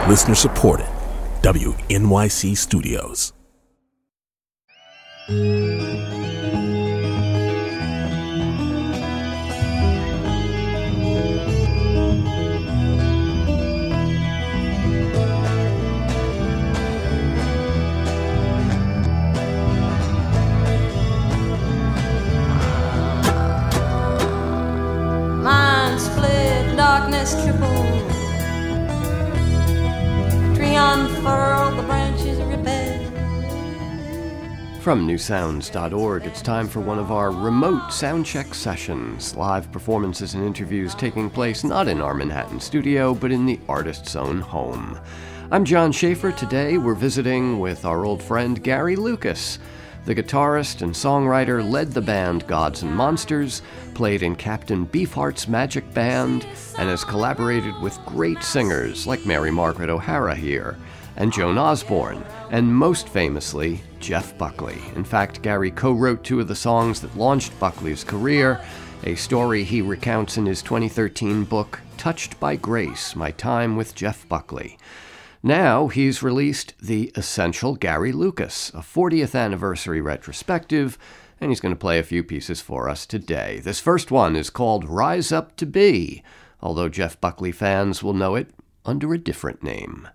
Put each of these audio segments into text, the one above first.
Listener supported. WNYC Studios. Mind split, darkness triple. Tree unfurled, the branches rebel. From newsounds.org, it's time for one of our remote soundcheck sessions. Live performances and interviews taking place not in our Manhattan studio, but in the artist's own home. I'm John Schaefer. Today we're visiting with our old friend Gary Lucas. The guitarist and songwriter led the band Gods and Monsters, played in Captain Beefheart's Magic Band, and has collaborated with great singers like Mary Margaret O'Hara here, and Joan Osborne, and most famously, Jeff Buckley. In fact, Gary co-wrote two of the songs that launched Buckley's career, a story he recounts in his 2013 book, Touched by Grace, My Time with Jeff Buckley. Now he's released The Essential Gary Lucas, a 40th anniversary retrospective, and he's going to play a few pieces for us today. This first one is called Rise Up to Be, although Jeff Buckley fans will know it under a different name.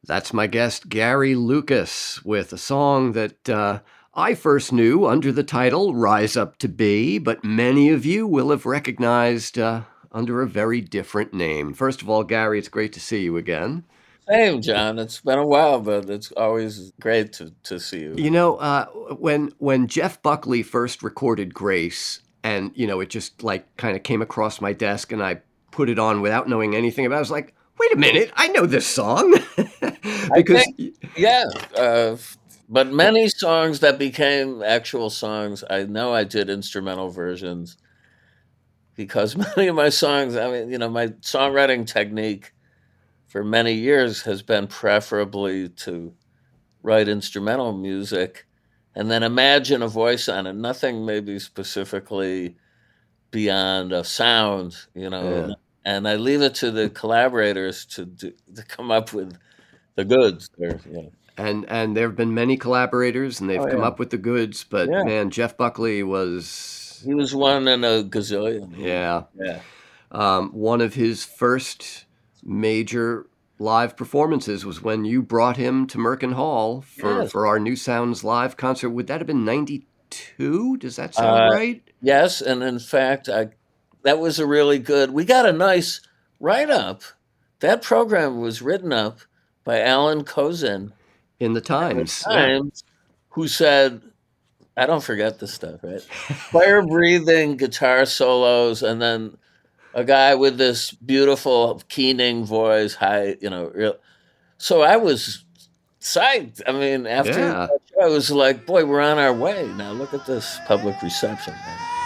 That's my guest, Gary Lucas, with a song that I first knew under the title Rise Up to Be, but many of you will have recognized under a very different name. First of all, Gary, it's great to see you again. Same, John. It's been a while, but it's always great to see you. You know, when Jeff Buckley first recorded Grace, and, you know, it just like kind of came across my desk and I put it on without knowing anything about it, I was like, wait a minute, I know this song. Because but many songs that became actual songs, I know I did instrumental versions because many of my songs, I mean, you know, my songwriting technique for many years has been preferably to write instrumental music and then imagine a voice on it, nothing maybe specifically beyond a sound, you know. Yeah. And I leave it to the collaborators to come up with the goods. Or, you know. And there have been many collaborators, and they've come up with the goods. But man, Jeff Buckley he was one in a gazillion. Yeah. One of his first major live performances was when you brought him to Merkin Hall for our New Sounds live concert. Would that have been 92? Does that sound right? Yes, and in fact, that was a really good. We got a nice write-up. That program was written up by Alan Kozin in the Times. Who said, I don't forget this stuff, right? Fire-breathing guitar solos, and then a guy with this beautiful keening voice, high, you know. So I was psyched. I mean, after that show, I was like, boy, we're on our way. Now look at this public reception.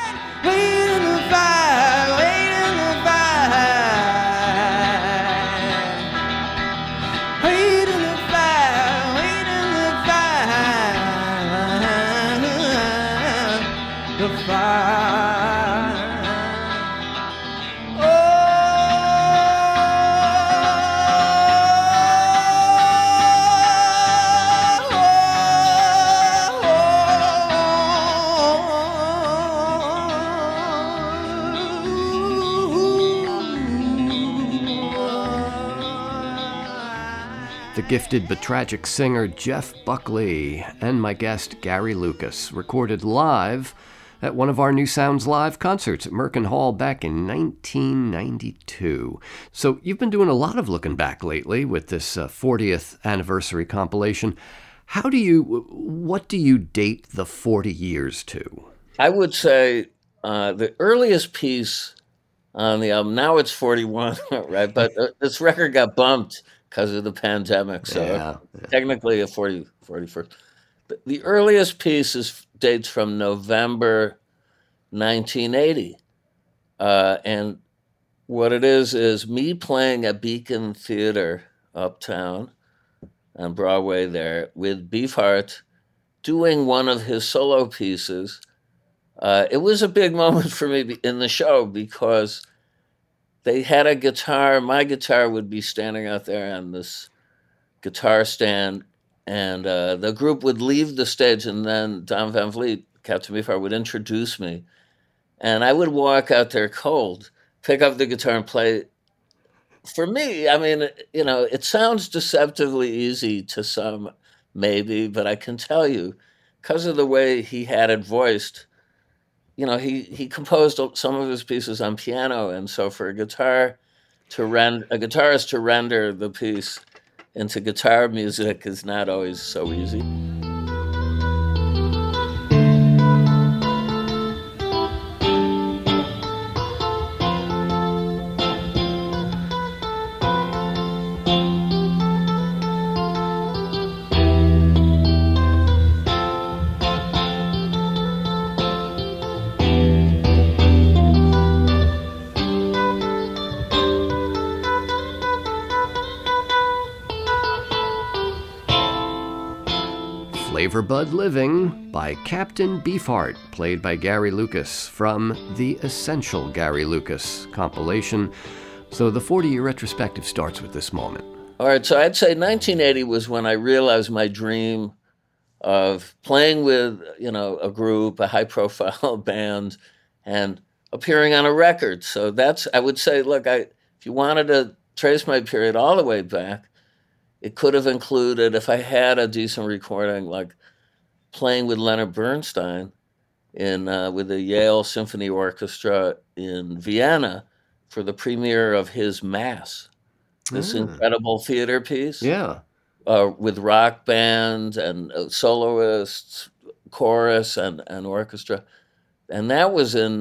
The gifted but tragic singer Jeff Buckley and my guest Gary Lucas recorded live at one of our New Sounds live concerts at Merkin Hall back in 1992. So you've been doing a lot of looking back lately with this 40th anniversary compilation. What do you date the 40 years to? I would say the earliest piece on the album, now it's 41, right? But this record got bumped because of the pandemic, so technically a 41st. The earliest piece dates from November 1980, and what it is me playing at Beacon Theater uptown on Broadway there with Beefheart doing one of his solo pieces. It was a big moment for me in the show because they had a guitar. My guitar would be standing out there on this guitar stand, and the group would leave the stage, and then Don Van Vliet, Captain Beefheart, would introduce me. And I would walk out there cold, pick up the guitar and play. For me, I mean, you know, it sounds deceptively easy to some, maybe, but I can tell you, because of the way he had it voiced, you know, he composed some of his pieces on piano, and so for a guitarist to render the piece into guitar music is not always so easy. Flavor Bud Living by Captain Beefheart, played by Gary Lucas from the Essential Gary Lucas compilation. So the 40-year retrospective starts with this moment. All right, so I'd say 1980 was when I realized my dream of playing with, you know, a group, a high-profile band, and appearing on a record. So I would say, look, if you wanted to trace my period all the way back, it could have included, if I had a decent recording, like playing with Leonard Bernstein with the Yale Symphony Orchestra in Vienna for the premiere of his Mass, this incredible theater piece. Yeah. With rock band and soloists, chorus and orchestra. And that was in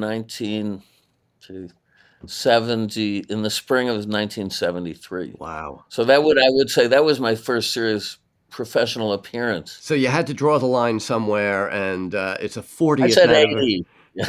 1970, in the spring of 1973. Wow. So I would say that was my first serious professional appearance. So you had to draw the line somewhere, and it's a 40th. I said 80.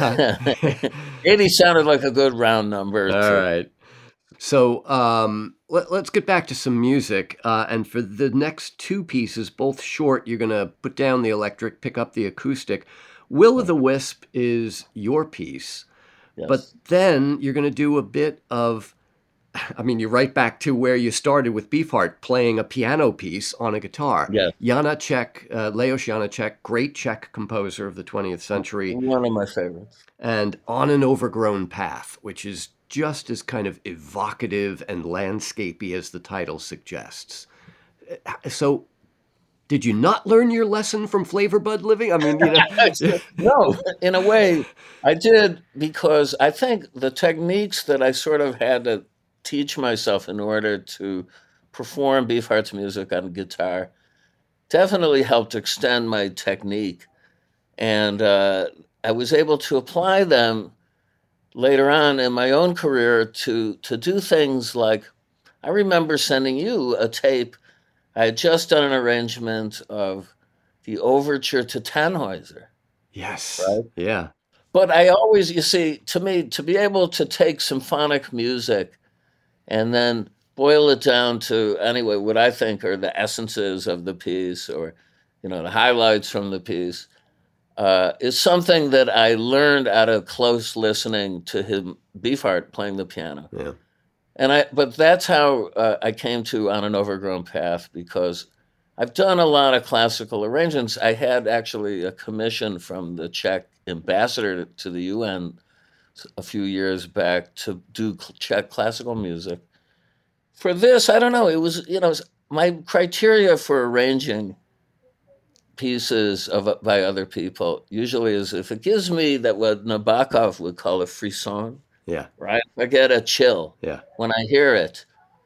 80 sounded like a good round number. All right. So let's get back to some music. And for the next two pieces, both short, you're going to put down the electric, pick up the acoustic. Will o' the Wisp is your piece. Yes. But then you're going to do a bit of, you're right back to where you started with Beefheart, playing a piano piece on a guitar. Yeah. Janáček, Leos Janáček, great Czech composer of the 20th century. One of my favorites. And On an Overgrown Path, which is just as kind of evocative and landscapey as the title suggests. So, did you not learn your lesson from Flavor Bud Living? No, in a way, I did, because I think the techniques that I sort of had to teach myself in order to perform Beefheart's music on guitar definitely helped extend my technique. And I was able to apply them later on in my own career to do things like, I remember sending you a tape. I had just done an arrangement of the overture to Tannhäuser. Yes. Right? Yeah. But I always, you see, to me, to be able to take symphonic music and then boil it down to, anyway, what I think are the essences of the piece, or, the highlights from the piece, is something that I learned out of close listening to him, Beefheart, playing the piano. Yeah. But that's how I came to On an Overgrown Path, because I've done a lot of classical arrangements. I had actually a commission from the Czech ambassador to the UN a few years back to do Czech classical music. For this, I don't know, it was, my criteria for arranging pieces by other people usually is if it gives me that what Nabokov would call a frisson. Yeah. Right? I get a chill. Yeah. When I hear it,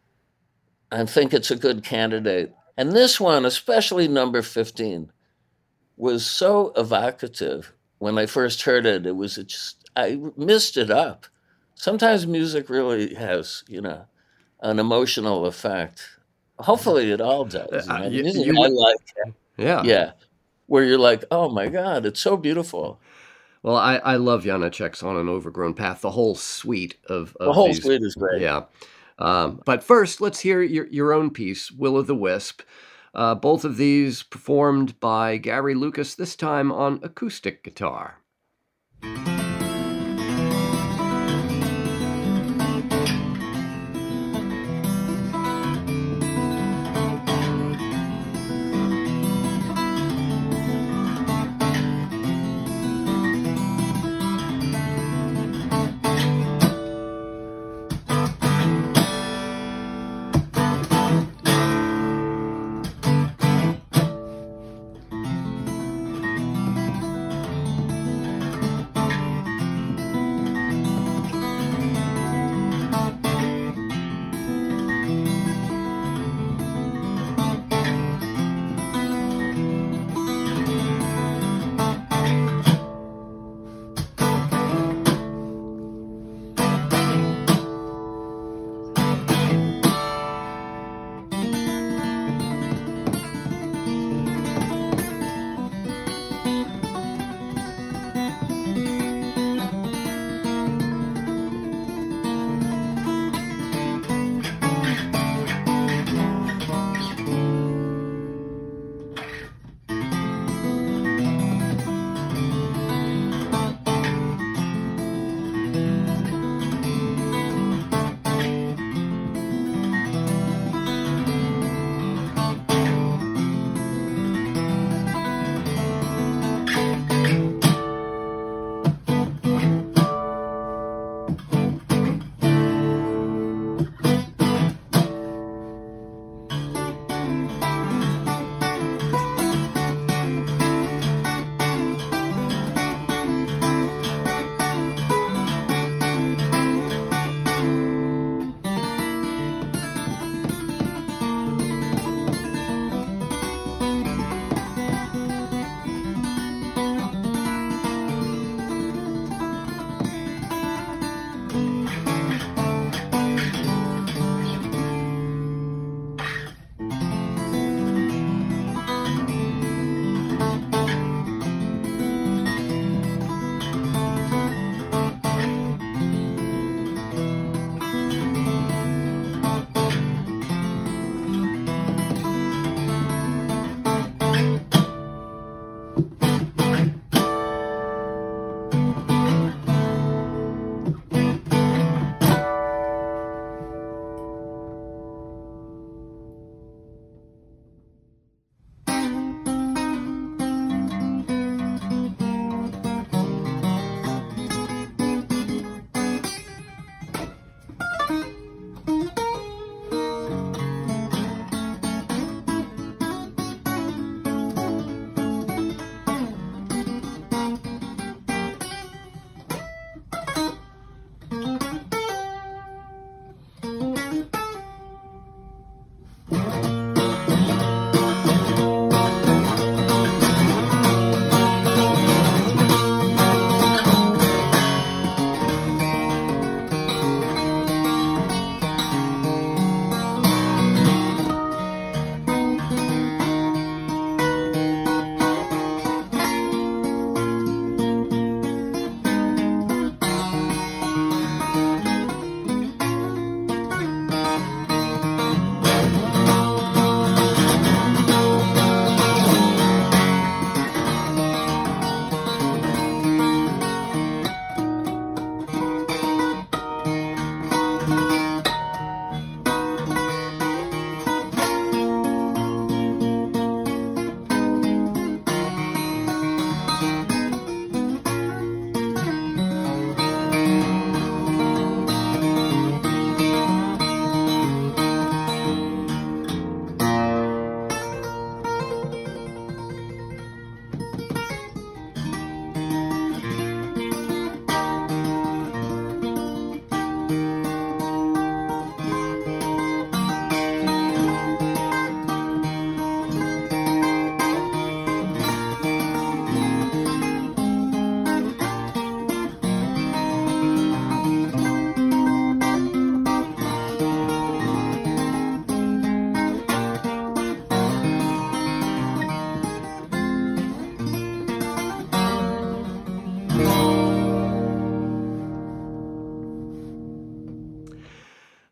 I think it's a good candidate. And this one, especially number 15, was so evocative. When I first heard it, it was just, I missed it up. Sometimes music really has, an emotional effect. Hopefully it all does. Music I like. Yeah. Yeah. Where you're like, oh my God, it's so beautiful. Well, I love Janáček's On an Overgrown Path, the whole suite of the whole these. Suite is great. Yeah. But first, let's hear your own piece, Will o' the Wisp. Both of these performed by Gary Lucas, this time on acoustic guitar.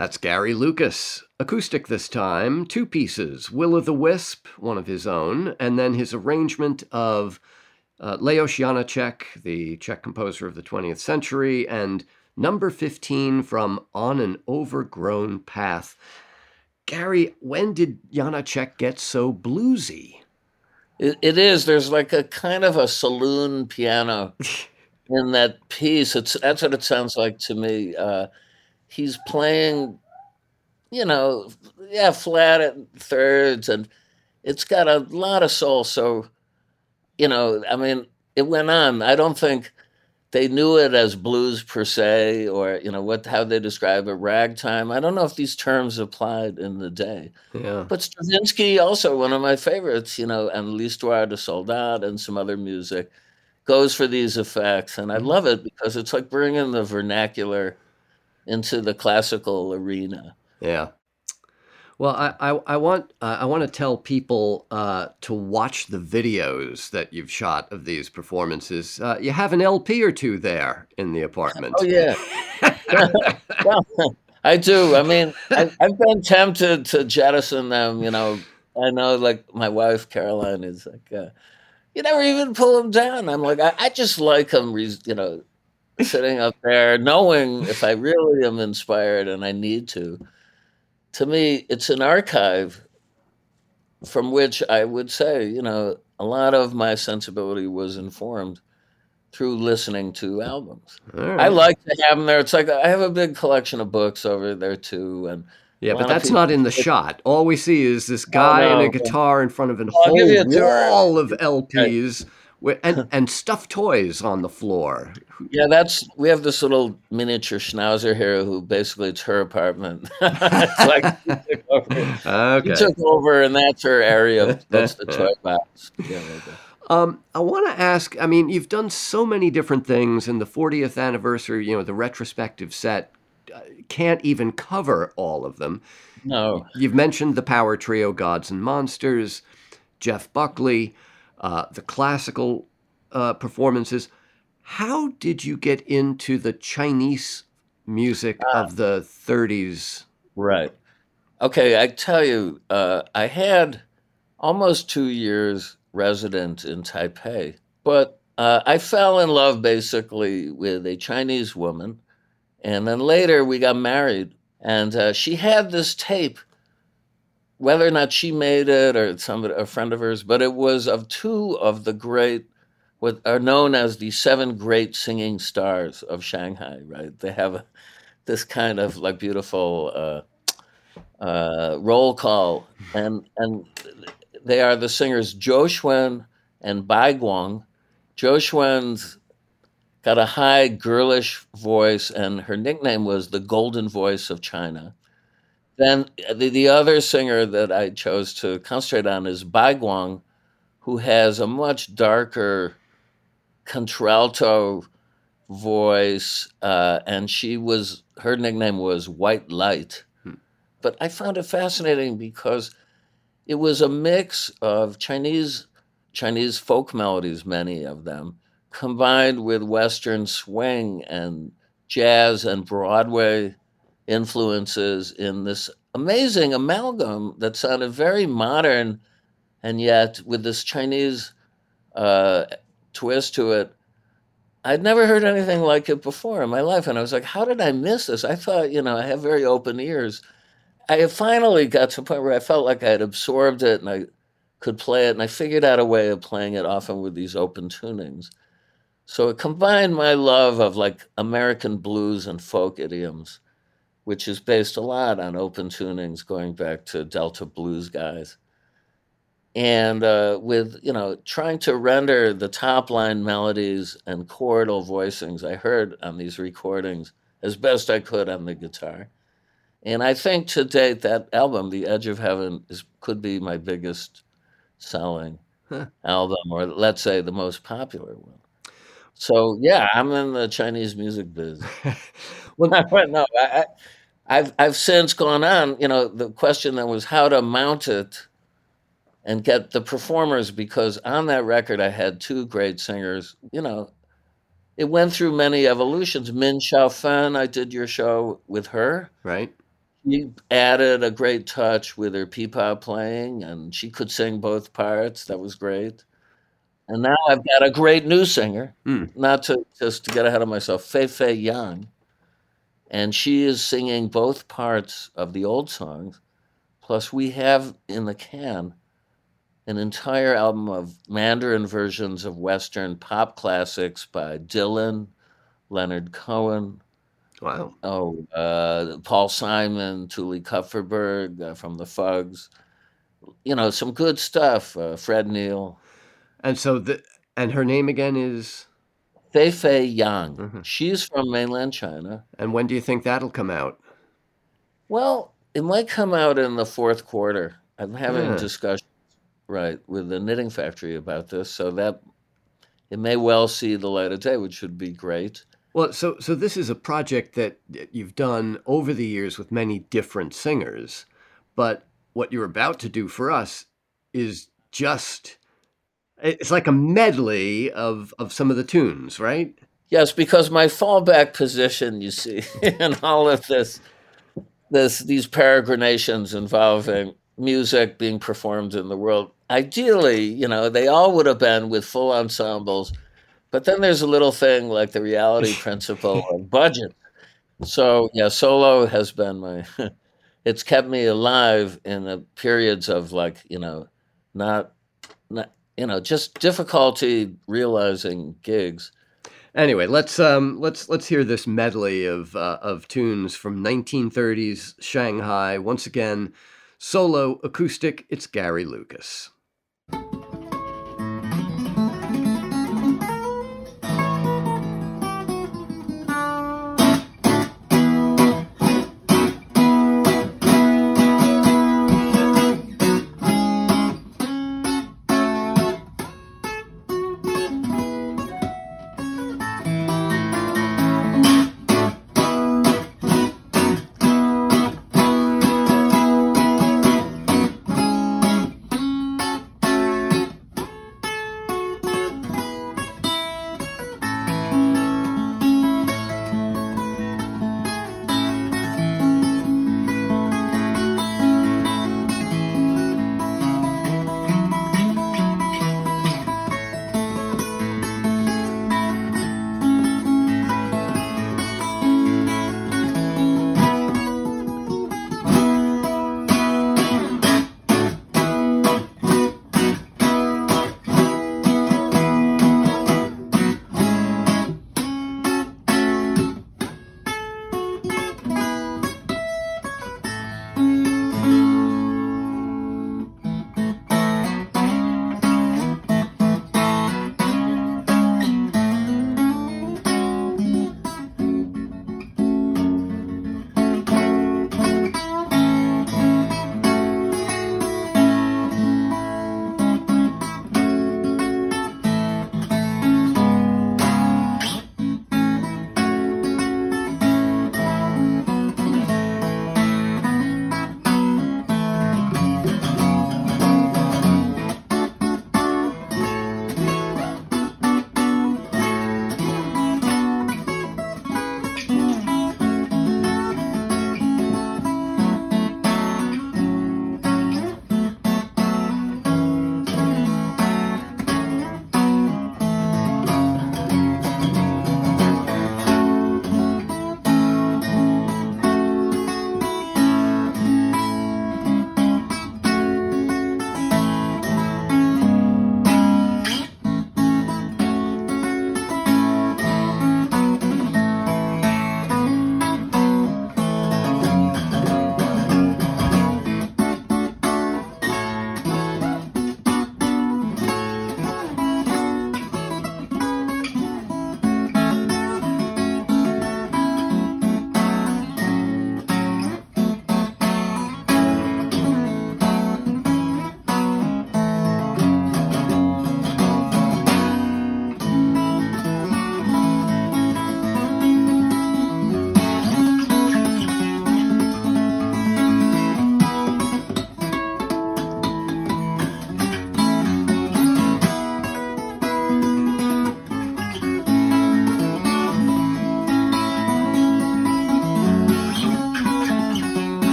That's Gary Lucas. Acoustic this time, 2 pieces. Will o' the Wisp, one of his own, and then his arrangement of Leos Janáček, the Czech composer of the 20th century, and number 15 from On an Overgrown Path. Gary, when did Janáček get so bluesy? It is. There's like a kind of a saloon piano in that piece. That's what it sounds like to me. He's playing, flat at thirds, and it's got a lot of soul. So, it went on. I don't think they knew it as blues per se, or how they describe it, ragtime. I don't know if these terms applied in the day. Yeah. But Stravinsky, also one of my favorites, and L'Histoire de Soldat and some other music, goes for these effects, and I love it because it's like bringing the vernacular into the classical arena. Yeah. Well, I want to tell people to watch the videos that you've shot of these performances. You have an LP or 2 there in the apartment. Oh yeah, well, I do. I mean, I've been tempted to jettison them. I know, like my wife Caroline is like, you never even pull them down. I'm like, I just like them. Sitting up there, knowing if I really am inspired and I need to. To me, it's an archive from which I would say, a lot of my sensibility was informed through listening to albums. Right. I like to have them there. It's like I have a big collection of books over there too, and yeah, but that's not in the shot. All we see is this guy and a guitar in front of a whole wall of LPs. And stuffed toys on the floor. Yeah, we have this little miniature schnauzer here who basically it's her apartment. It's like she took over, and that's her area. That's the toy box. Yeah, I want to ask, you've done so many different things, and the 40th anniversary, the retrospective set can't even cover all of them. No. You've mentioned the power trio Gods and Monsters, Jeff Buckley, the classical performances. How did you get into the Chinese music of the 30s? Right. Okay, I tell you, I had almost 2 years resident in Taipei, but I fell in love basically with a Chinese woman, and then later we got married, and she had this tape. Whether or not she made it or a friend of hers, but it was of 2 of the great, what are known as the 7 great singing stars of Shanghai, right? They have this kind of like beautiful roll call, and they are the singers Zhou Xuan and Bai Guang. Zhou Xuan's got a high girlish voice, and her nickname was the Golden Voice of China. Then the other singer that I chose to concentrate on is Bai Guang, who has a much darker contralto voice, and her nickname was White Light. But I found it fascinating because it was a mix of Chinese folk melodies, many of them, combined with Western swing and jazz and Broadway influences in this amazing amalgam that sounded very modern, and yet with this Chinese twist to it. I'd never heard anything like it before in my life, and I was like, how did I miss this? I thought, I have very open ears. I finally got to a point where I felt like I had absorbed it and I could play it, and I figured out a way of playing it often with these open tunings. So it combined my love of like American blues and folk idioms, which is based a lot on open tunings going back to Delta blues guys. And with, trying to render the top line melodies and chordal voicings I heard on these recordings as best I could on the guitar. And I think to date that album, The Edge of Heaven, could be my biggest selling album, or let's say the most popular one. So yeah, I'm in the Chinese music biz. No, I've since gone on. The question then was how to mount it and get the performers, because on that record I had 2 great singers. It went through many evolutions. Min Xiaofen, I did your show with her. Right. She added a great touch with her peepah playing, and she could sing both parts. That was great. And now I've got a great new singer, not to just to get ahead of myself, Fei Fei Yang, and she is singing both parts of the old songs. Plus, we have in the can an entire album of Mandarin versions of Western pop classics by Dylan, Leonard Cohen. Wow. Paul Simon, Tuli Kupferberg from the Fugs. Some good stuff. Fred Neil. And so and her name again is? Fei Fei Yang. Mm-hmm. She's from mainland China. And when do you think that'll come out? Well, it might come out in the fourth quarter. I'm having discussions, with the Knitting Factory about this, so that it may well see the light of day, which would be great. Well, so this is a project that you've done over the years with many different singers, but what you're about to do for us is it's like a medley of some of the tunes, right? Yes, because my fallback position, you see, in all of these peregrinations involving music being performed in the world, ideally, they all would have been with full ensembles, but then there's a little thing like the reality principle of budget. So, solo has been it's kept me alive in the periods of not just difficulty realizing gigs. Anyway, let's hear this medley of tunes from 1930s Shanghai. Once again, solo acoustic. It's Gary Lucas.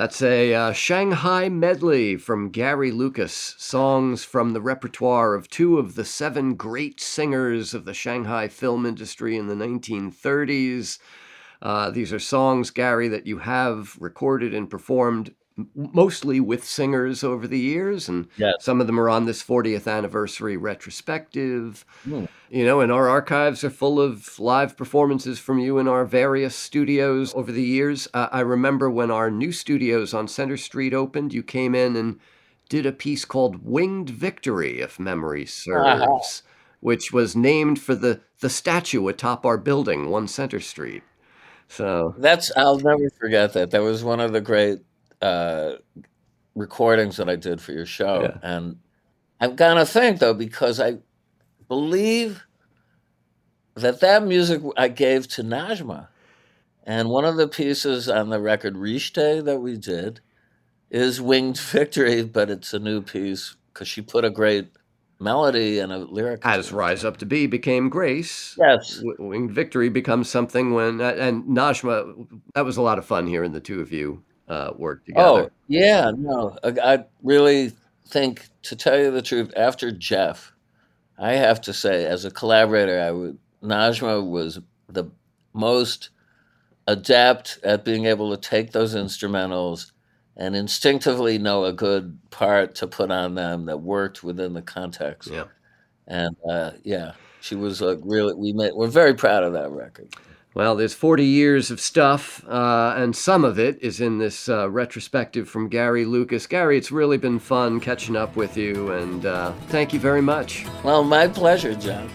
That's a Shanghai medley from Gary Lucas, songs from the repertoire of two of the 7 great singers of the Shanghai film industry in the 1930s. These are songs, Gary, that you have recorded and performed mostly with singers over the years, and some of them are on this 40th anniversary retrospective. You know, and our archives are full of live performances from you in our various studios over the years. I remember when our new studios on Center Street opened, you came in and did a piece called Winged Victory, if memory serves, which was named for the statue atop our building, 1 Center Street. So I'll never forget that. That was one of the great recordings that I did for your show. And I'm gonna think, though, because I believe that music I gave to Najma, and one of the pieces on the record Rishte that we did is Winged Victory, but it's a new piece because she put a great melody and a lyric. As Rise Up to Be became Grace, yes, Winged Victory becomes something when, and Najma, that was a lot of fun hearing the two of you work together. Oh, yeah, no, I really think, to tell you the truth, after Jeff, I have to say, as a collaborator, Najma was the most adept at being able to take those instrumentals and instinctively know a good part to put on them that worked within the context. Yeah. And she was we're very proud of that record. Well, there's 40 years of stuff, and some of it is in this retrospective from Gary Lucas. Gary, it's really been fun catching up with you, and thank you very much. Well, my pleasure, John.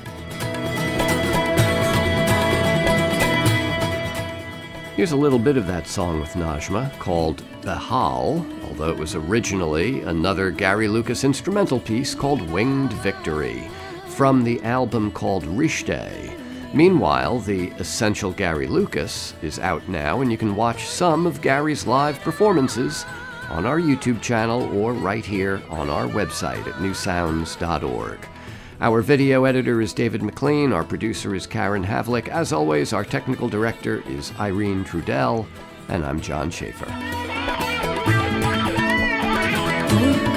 Here's a little bit of that song with Najma called Behal, although it was originally another Gary Lucas instrumental piece called Winged Victory, from the album called Rishte. Meanwhile, the Essential Gary Lucas is out now, and you can watch some of Gary's live performances on our YouTube channel or right here on our website at newsounds.org. Our video editor is David McLean, our producer is Karen Havlick. As always, our technical director is Irene Trudell, and I'm John Schaefer.